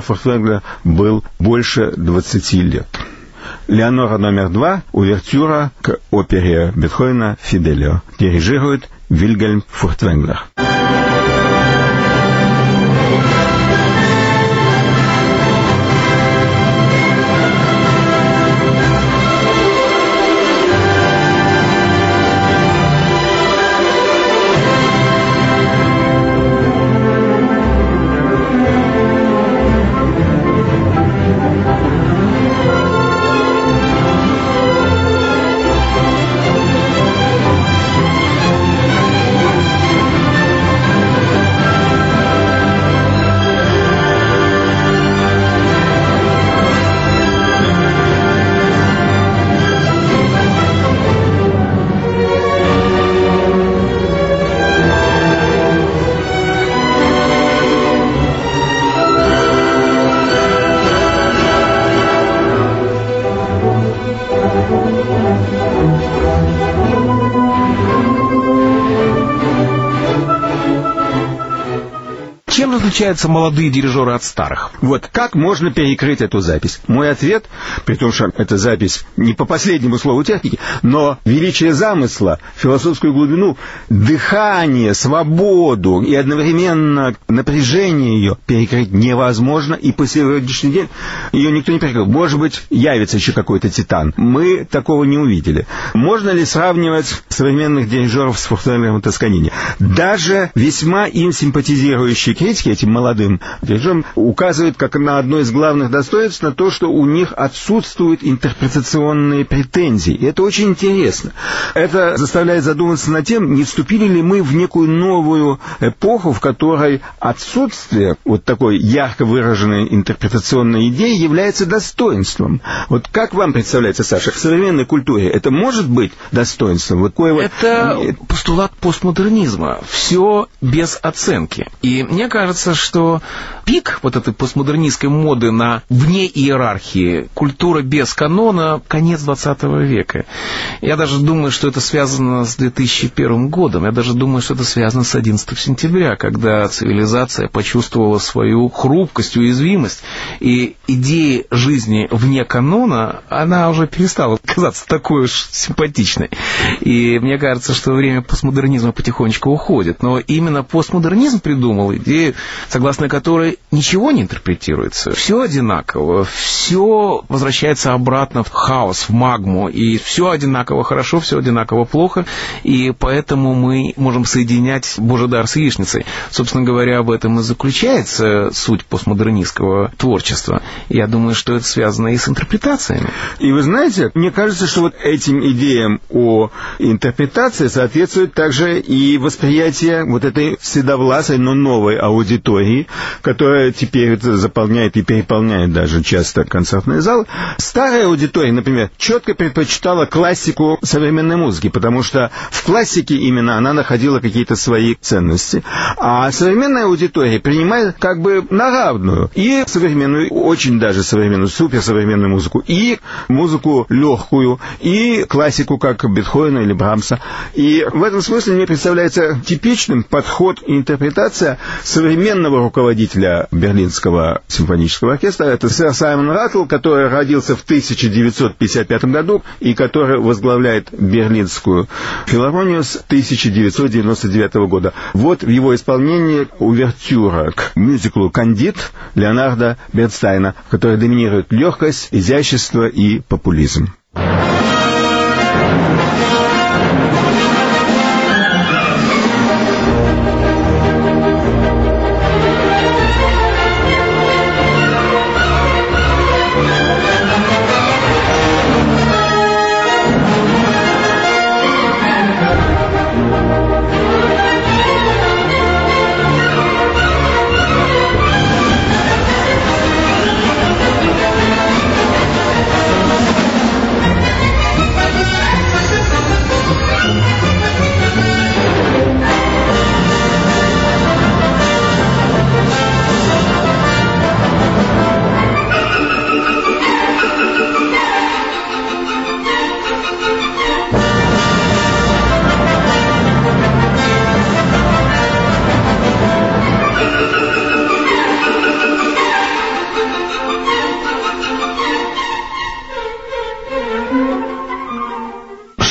Фуртвенглера был больше 20 лет. «Леонора номер 2», увертюра к опере Бетховена «Фиделио». Дирижирует Вильгельм Фуртвенглер. Чем различаются молодые дирижеры от старых? Вот как можно перекрыть эту запись? Мой ответ, при том, что эта запись не по последнему слову техники, но величие замысла, философскую глубину, дыхание, свободу и одновременно напряжение ее перекрыть невозможно, и по сегодняшний день ее никто не перекрыл. Может быть, явится еще какой-то титан. Мы такого не увидели. Можно ли сравнивать современных дирижеров с Фуртвенглером и Тосканини? Даже весьма им симпатизирующие критики, этим молодым дирижерам, указывают как на одно из главных достоинств на то, что у них отсутствуют интерпретационные претензии. И это очень интересно. Это заставляет задуматься над тем, не вступили ли мы в некую новую эпоху, в которой отсутствие вот такой ярко выраженной интерпретационной идеи является достоинством. Вот как вам представляется, Саша, в современной культуре это может быть достоинством? Вот это постулат постмодернизма. Все без оценки. И мне кажется, что пик вот этой постмодернистской моды на вне иерархии, культура без канона, конец 20 века. Я даже думаю, что это связано с 2001 годом. Я даже думаю, что это связано с 11 сентября, когда цивилизация почувствовала свою хрупкость, уязвимость. И идея жизни вне канона, она уже перестала казаться такой уж симпатичной. И мне кажется, что время постмодернизма потихонечку уходит. Но именно постмодернизм придумал идею, согласно которой ничего не интерпретируется. Все одинаково, все возвращается обратно в хаос, в магму, и все одинаково хорошо, все одинаково плохо, и поэтому мы можем соединять Божий дар с яичницей. Собственно говоря, в этом и заключается суть постмодернистского творчества. Я думаю, что это связано и с интерпретациями. И вы знаете, мне кажется, что вот этим идеям о интерпретации соответствует также и восприятие вот этой седовласой, но новой аудитории, которая теперь заполняет и переполняет даже часто концертные залы. Старая аудитория, например, четко предпочитала классику современной музыки, потому что в классике именно она находила какие-то свои ценности. А современная аудитория принимает как бы на равную и современную, очень даже современную, суперсовременную музыку, и музыку легкую, и классику, как Бетховена или Брамса. И в этом смысле мне представляется типичным подход и интерпретация современного руководителя Берлинского симфонического оркестра. Это сэр Саймон Раттл, который родился в 1955 году и который возглавляет Берлинскую филармонию с 1999 года. Вот в его исполнении увертюра к мюзиклу «Кандид» Леонарда Бернстайна, в которой доминирует легкость, изящество и популизм.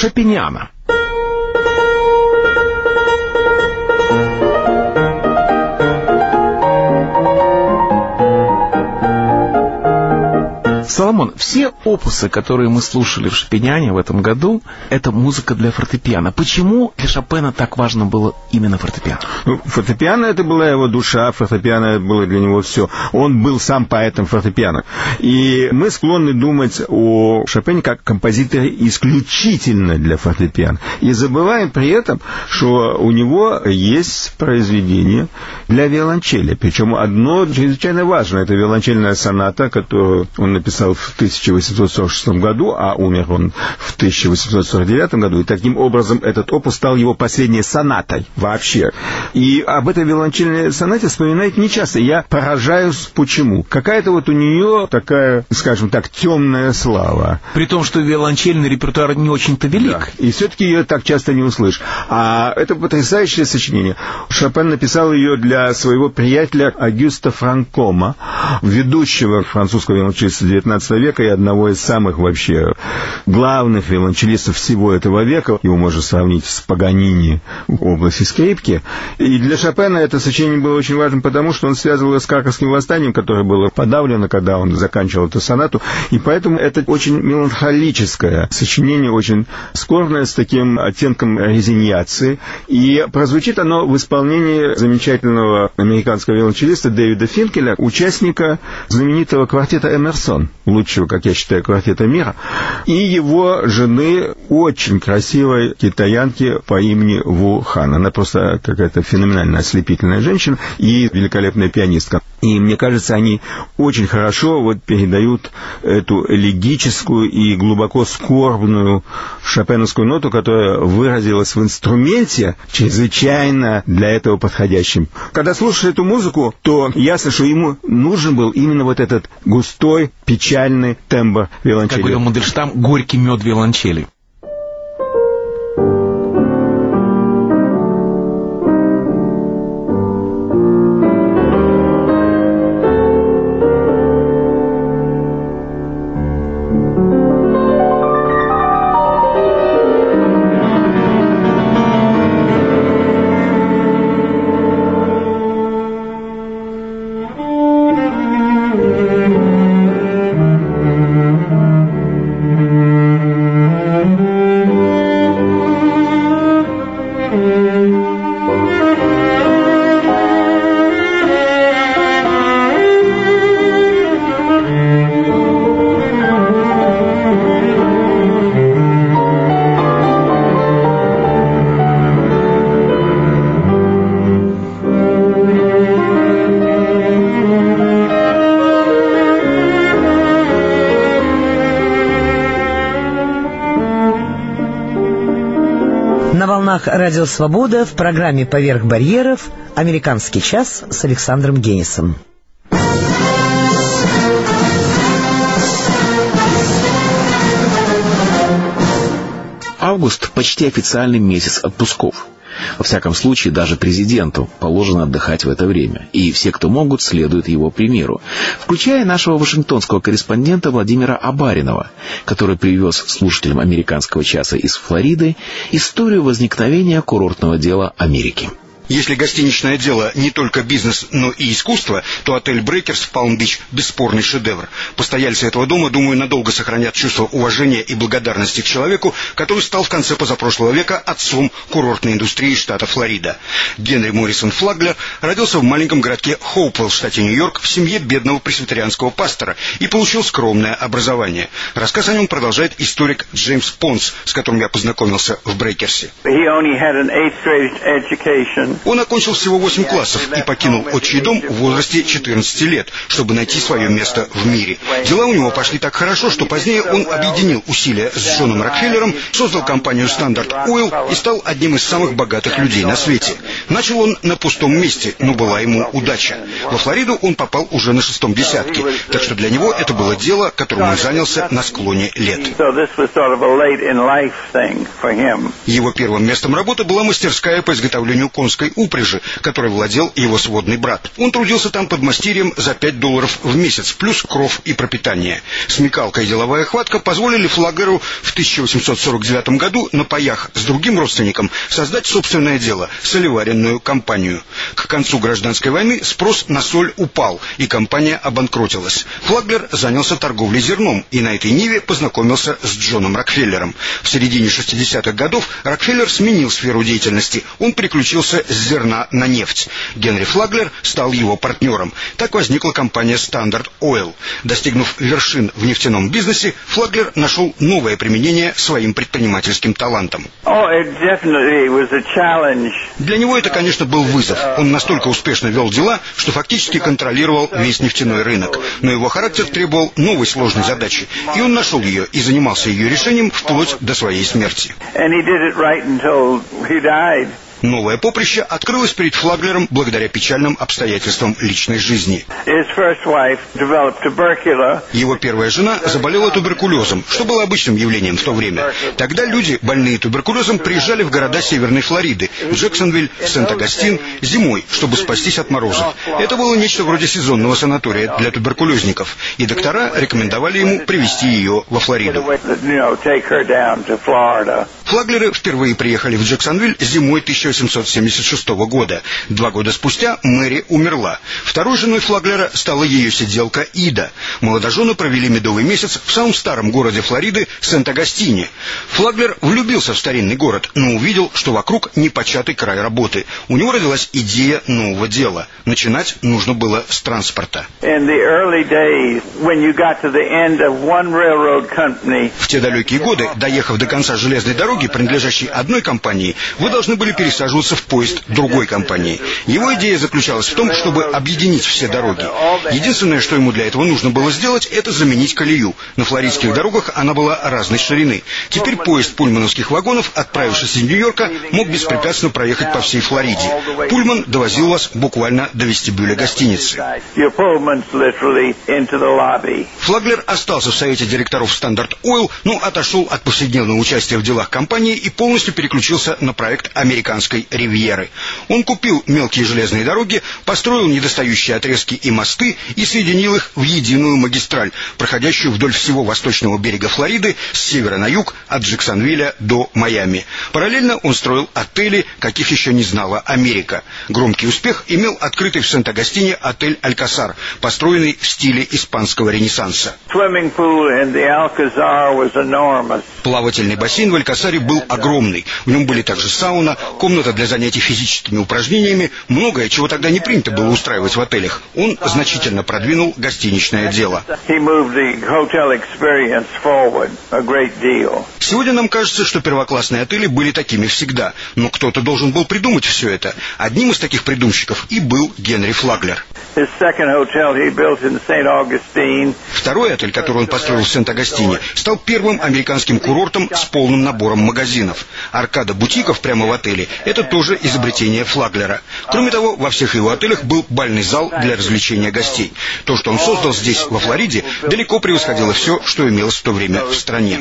Шопениана. Соломон, все опусы, которые мы слушали в Шопеняне в этом году, это музыка для фортепиано. Почему для Шопена так важно было именно фортепиано? Фортепиано — это была его душа, фортепиано было для него все. Он был сам поэтом фортепиано. И мы склонны думать о Шопене как композиторе исключительно для фортепиано. И забываем при этом, что у него есть произведение для виолончели. Причем одно чрезвычайно важное. Это виолончельная соната, которую он написал в 1846 году, а умер он в 1849 году. И таким образом этот опус стал его последней сонатой вообще. И об этой виолончельной сонате вспоминают нечасто. Я поражаюсь, почему. Какая-то вот у нее такая, скажем так, темная слава. При том, что виолончельный репертуар не очень-то велик. Да. И все-таки ее так часто не услышишь. А это потрясающее сочинение. Шопен написал ее для своего приятеля Огюста Франкома, ведущего французского виолончелиста XIX века и одного из самых вообще главных виолончелистов всего этого века. Его можно сравнить с Паганини в области скрипки. И для Шопена это сочинение было очень важным, потому что он связывал его с Краковским восстанием, которое было подавлено, когда он заканчивал эту сонату. И поэтому это очень меланхолическое сочинение, очень скорбное, с таким оттенком резиньяции. И прозвучит оно в исполнении замечательного американского виолончелиста Дэвида Финкеля, участника знаменитого квартета «Эмерсон», лучшего, как я считаю, квартета мира, и его жены, очень красивой китаянки по имени Ву Хан. Она просто какая-то феноменальная, ослепительная женщина и великолепная пианистка. И мне кажется, они очень хорошо вот передают эту элегическую и глубоко скорбную шопеновскую ноту, которая выразилась в инструменте, чрезвычайно для этого подходящим. Когда слушаешь эту музыку, то ясно, что ему нужен был именно вот этот густой, печальный тембр виолончели. Как говорил Мандельштам, горький мед виолончели. На волнах Радио Свобода в программе «Поверх барьеров» «Американский час» с Александром Генисом. Август – почти официальный месяц отпусков. Во всяком случае, даже президенту положено отдыхать в это время. И все, кто могут, следуют его примеру. Включая нашего вашингтонского корреспондента Владимира Абаринова, который привез слушателям «Американского часа» из Флориды историю возникновения курортного дела Америки. Если гостиничное дело не только бизнес, но и искусство, то отель «Брейкерс» в Палм-Бич – бесспорный шедевр. Постояльцы этого дома, думаю, надолго сохранят чувство уважения и благодарности к человеку, который стал в конце позапрошлого века отцом курортной индустрии штата Флорида. Генри Моррисон Флаглер родился в маленьком городке Хоупвелл в штате Нью-Йорк в семье бедного пресвитерианского пастора и получил скромное образование. Рассказ о нем продолжает историк Джеймс Понс, с которым я познакомился в «Брейкерсе». Он окончил всего 8 классов и покинул отчий дом в возрасте 14 лет, чтобы найти свое место в мире. Дела у него пошли так хорошо, что позднее он объединил усилия с Джоном Рокфеллером, создал компанию Standard Oil и стал одним из самых богатых людей на свете. Начал он на пустом месте, но была ему удача. Во Флориду он попал уже на 6-м десятке, так что для него это было дело, которым он занялся на склоне лет. Его первым местом работы была мастерская по изготовлению конской конной упряжи, которой владел его сводный брат. Он трудился там подмастерьем за $5 в месяц, плюс кров и пропитание. Смекалка и деловая хватка позволили Флаглеру в 1849 году на паях с другим родственником создать собственное дело – солеваренную компанию. К концу гражданской войны спрос на соль упал, и компания обанкротилась. Флаглер занялся торговлей зерном и на этой ниве познакомился с Джоном Рокфеллером. В середине 60-х годов Рокфеллер сменил сферу деятельности. Он переключился с зерна на нефть. Генри Флаглер стал его партнером. Так возникла компания Standard Oil. Достигнув вершин в нефтяном бизнесе, Флаглер нашел новое применение своим предпринимательским талантам. Для него это, конечно, был вызов. Он настолько успешно вел дела, что фактически контролировал весь нефтяной рынок. Но его характер требовал новой сложной задачи, и он нашел ее и занимался ее решением вплоть до своей смерти. Новое поприще открылось перед Флаглером благодаря печальным обстоятельствам личной жизни. Его первая жена заболела туберкулезом, что было обычным явлением в то время. Тогда люди, больные туберкулезом, приезжали в города Северной Флориды, Джексонвиль, Сент-Агастин, зимой, чтобы спастись от морозов. Это было нечто вроде сезонного санатория для туберкулезников, и доктора рекомендовали ему привезти ее во Флориду. Флаглеры впервые приехали в Джексонвиль зимой 1876 года. 2 года спустя Мэри умерла. Второй женой Флаглера стала ее сиделка Ида. Молодожены провели медовый месяц в самом старом городе Флориды Сент-Агастине. Флаглер влюбился в старинный город, но увидел, что вокруг непочатый край работы. У него родилась идея нового дела. Начинать нужно было с транспорта. В те далекие годы, доехав до конца железной дороги, принадлежащей одной компании, вы должны были пересаживаться в поезд другой компании. Его идея заключалась в том, чтобы объединить все дороги. Единственное, что ему для этого нужно было сделать, это заменить колею. На флоридских дорогах она была разной ширины. Теперь поезд пульмановских вагонов, отправившись из Нью-Йорка, мог беспрепятственно проехать по всей Флориде. Пульман довозил вас буквально до вестибюля гостиницы. Флаглер остался в совете директоров Standard Oil, но отошел от повседневного участия в делах компании и полностью переключился на проект американской ривьеры. Он купил мелкие железные дороги, построил недостающие отрезки и мосты и соединил их в единую магистраль, проходящую вдоль всего восточного берега Флориды с севера на юг, от Джексонвилля до Майами. Параллельно он строил отели, каких еще не знала Америка. Громкий успех имел открытый в Сент-Агастине отель «Алькасар», построенный в стиле испанского ренессанса. Плавательный бассейн в Алькасаре был огромный. В нем были также сауна, комната для занятий физическими упражнениями, многое, чего тогда не принято было устраивать в отелях. Он значительно продвинул гостиничное дело. Сегодня нам кажется, что первоклассные отели были такими всегда, но кто-то должен был придумать все это. Одним из таких придумщиков и был Генри Флаглер. Второй отель, который он построил в Сент-Агастине, стал первым американским курортом с полным набором магазинов. Аркада бутиков прямо в отеле – это тоже изобретение Флаглера. Кроме того, во всех его отелях был бальный зал для развлечения гостей. То, что он создал здесь, во Флориде, далеко превосходило все, что имелось в то время в стране.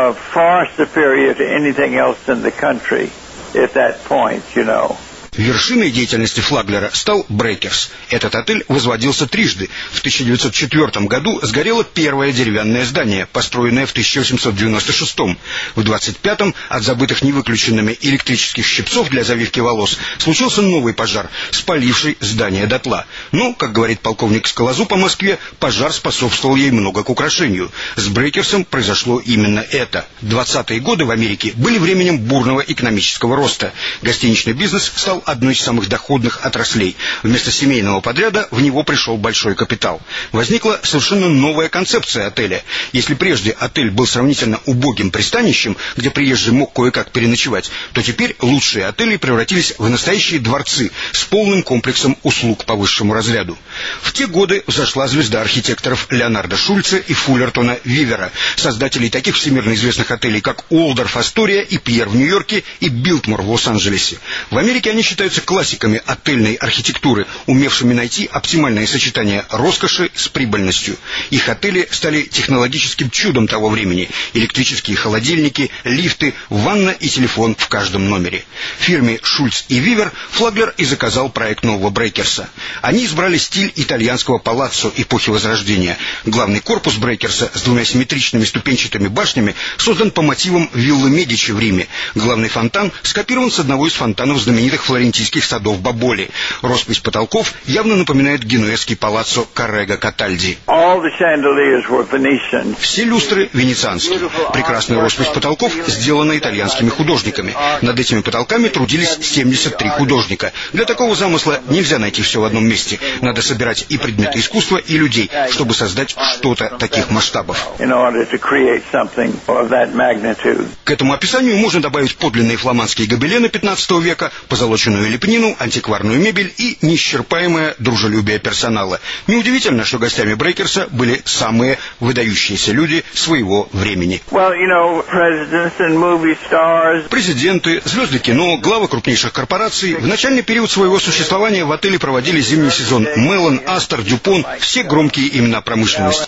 Вершиной деятельности Флаглера стал Брейкерс. Этот отель возводился трижды. В 1904 году сгорело первое деревянное здание, построенное в 1896. В 1925 от забытых невыключенными электрических щипцов для завивки волос случился новый пожар, спаливший здание дотла. Но, как говорит полковник Скалозуб по Москве, пожар способствовал ей много к украшению. С Брейкерсом произошло именно это. 20-е годы в Америке были временем бурного экономического роста. Гостиничный бизнес стал одной из самых доходных отраслей. Вместо семейного подряда в него пришел большой капитал. Возникла совершенно новая концепция отеля. Если прежде отель был сравнительно убогим пристанищем, где приезжий мог кое-как переночевать, то теперь лучшие отели превратились в настоящие дворцы с полным комплексом услуг по высшему разряду. В те годы взошла звезда архитекторов Леонардо Шульца и Фуллертона Вивера, создателей таких всемирно известных отелей, как Уолдорф Астория и Пьер в Нью-Йорке и Билтмор в Лос-Анджелесе. В Америке они считаются классиками отельной архитектуры, умевшими найти оптимальное сочетание роскоши с прибыльностью. Их отели стали технологическим чудом того времени. Электрические холодильники, лифты, ванна и телефон в каждом номере. Фирме Шульц и Вивер Флаглер и заказал проект нового Брейкерса. Они избрали стиль итальянского палаццо эпохи Возрождения. Главный корпус Брейкерса с двумя симметричными ступенчатыми башнями создан по мотивам виллы Медичи в Риме. Главный фонтан скопирован с одного из фонтанов знаменитых флорентийских садов Боболи. Роспись потолков явно напоминает генуэзский палаццо Коррего Катальди. Все люстры венецианские. Прекрасная роспись потолков сделана итальянскими художниками. Над этими потолками трудились 73 художника. Для такого замысла нельзя найти все в одном месте. Надо собирать и предметы искусства, и людей, чтобы создать что-то таких масштабов. К этому описанию можно добавить подлинные фламандские гобелены 15 века, позолоченную лепнину, антикварную мебель и неисчерпаемое дружелюбие персонала. Неудивительно, что гостями Брейкерса были самые выдающиеся люди своего времени. Президенты, звезды кино, главы крупнейших корпораций в начальный период своего существования в отеле проводили зимний сезон. Меллон, Астор, Дюпон – все громкие имена промышленности.